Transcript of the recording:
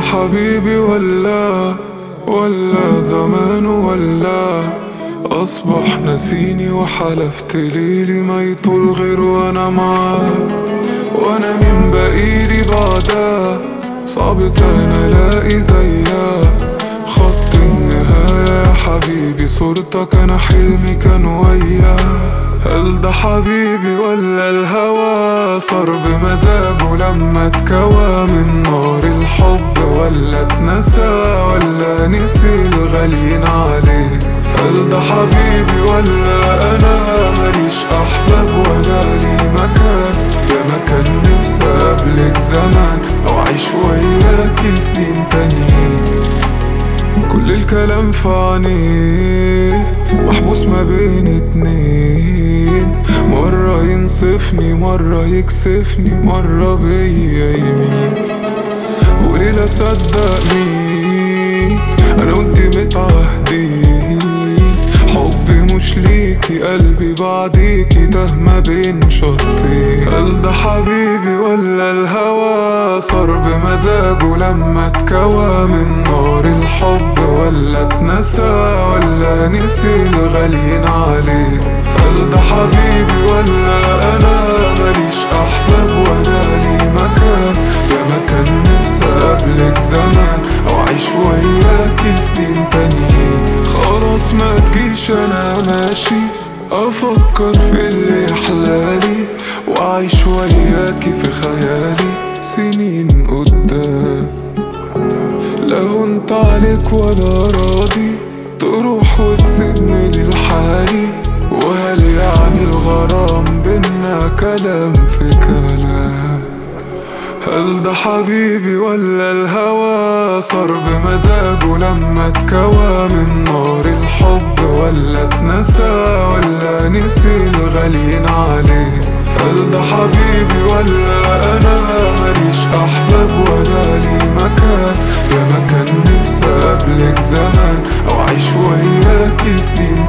حبيبي ولا زمان ولا أصبح نسيني وحلفت ليلي ما يطول غير وأنا معاه. وأنا من بقيلي بعدها صعب تاني ألاقي زيها. خط النهاية يا حبيبي صورتك أنا حلمي كان وياه. هل ده حبيبي ولا الهوى صار بمزاجه لما اتكوى من نار الحب؟ ولا اتنسى ولا نسي الغاليين عليه؟ هل ده حبيبي ولا انا ماليش احباب ولا لي مكان؟ يا مكان نفسي قبلك زمان او اعيش وياكي سنين تانيين. كل الكلام في عينيه محبوس ما بين اتنين، مرة ينصفني مرة يكسفني مرة بيا يمين. قولي لا صدق مين انا وانتي متعهدين، حبي مش ليكي قلبي بعديكي تاه ما بين شطين. هل ده حبيبي ولا الهوى صار بمزاجه لما اتكوى من نار الحب؟ ولا اتنسى ولا نسي الغاليين عليه؟ هل ده حبيبي ولا انا ماليش احباب ولا لي مكان؟ يا مكان نفسي قبلك زمان او اعيش وياكي سنين تانيين. خلاص ما تجيش انا ماشي افكر في اللي يحلالي واعيش وياكي في خيالي سنين قدام. لو انت عليك ولا راضي تروح وتسيبني للحالي، وهل يعني الغرام بينا كلام في كلام؟ هل ده حبيبي ولا الهوى صار بمزاجه لما اتكوى من نار الحب؟ ولا اتنسى ولا نسي الغاليين عليه؟ هل ده حبيبي ولا انا ماليش احباب ولا لي مكان؟ يا مكان نفسي قبلك زمان او اعيش وياكي سنين